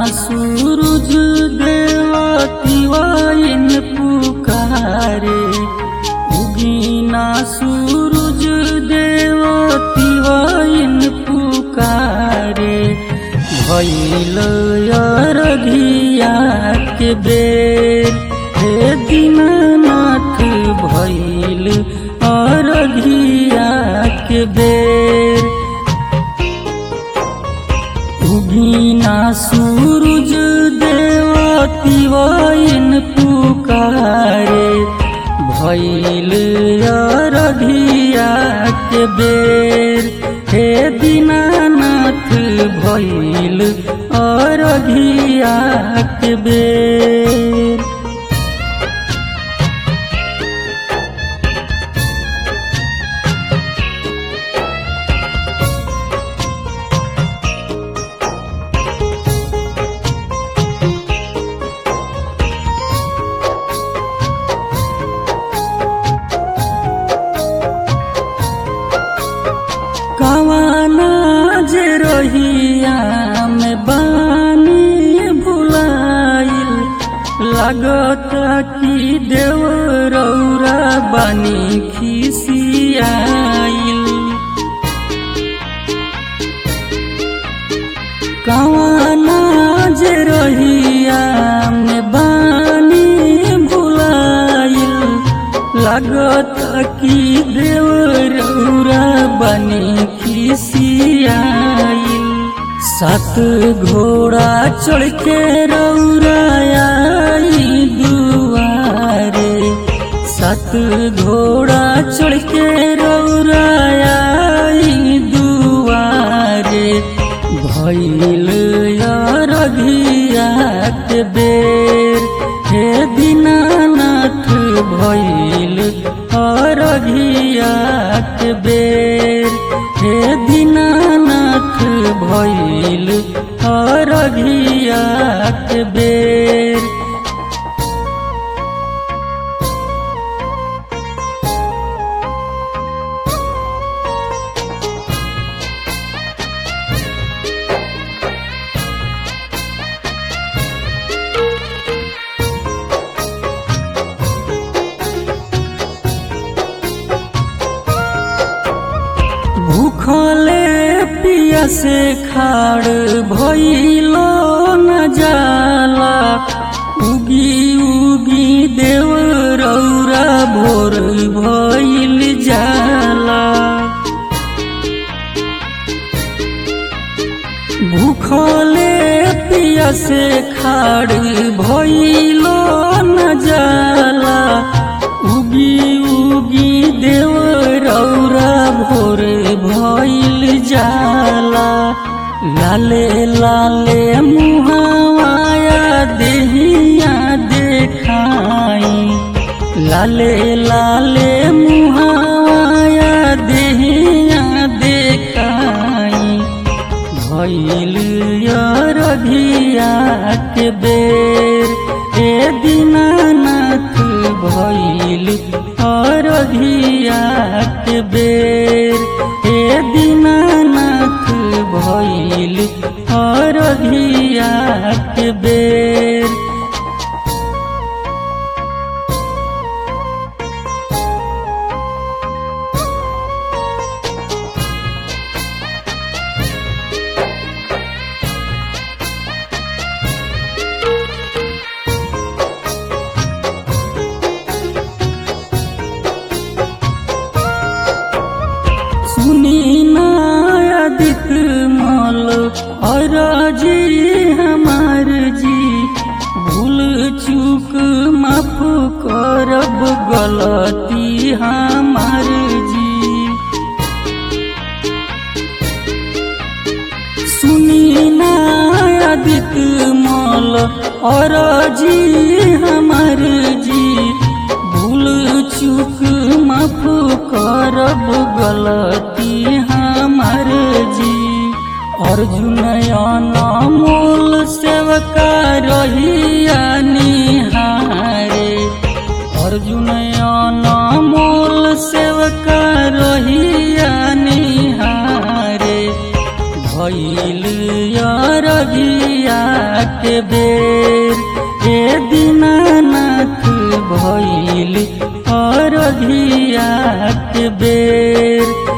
सूरज देवतिवाइन पुकारे, उगीना सूरज देवतिवाइन पुकारे। भइल अरघिया के बेर, हे दीनानाथ भइल अरघिया के बेर। उगीना सूरज देवतिवाइन पुकारे, भइल अरघिया के बेर। हे दीनानाथ भइल अरघिया के बेर। कवाना जे रहिया में बानी भुलाइल, लागता कि देव रौरा बानी खिसियाइल। कवाना जे रहिया में बानी भुलाइल, लागता कि देव रौरा बानी खिसियाइल। 7 घोड़ा चढ़ के रौरा आई दुआरे, 7 घोड़ा चढ़ के रौरा आई दुआरे। भइल अरघिया के बेर, हे दीनानाथ भइल अरघिया के बेर। हे दीनानाथ भइल अरघिया के बेर। भूखले पियासे खाड़ भइलो न जाला, उगी उगी देव रौरा भोर भइल जाला। भूखले पियासे खाड़ भइलो न जाला, उगी उगी देव रौरा भोर भइल जाला। लाले लाले मुहावाया देहिया देखाई, लाले लाले मुहावाया देहिया देखाई। भइल अरघिया के बेर, हे दीनानाथ भइल अरघिया के बेर। हे दीनानाथ भइल अरघिया के बेर। सुनी नायदित मल अरजी हमार जी, भूल चूक माफ करब गलती हमार जी। सुनी नायदित मल अरजी हमार जी, भूल चूक माफ करब गलती हमार जी। अर्जुन अनमोल सेवका रहिया निहारे, अर्जुन अनमोल सेवका रहिया निहारे। भई भइल अरघिया के बेर, ए दीनानाथ भइल अरघिया के बेर।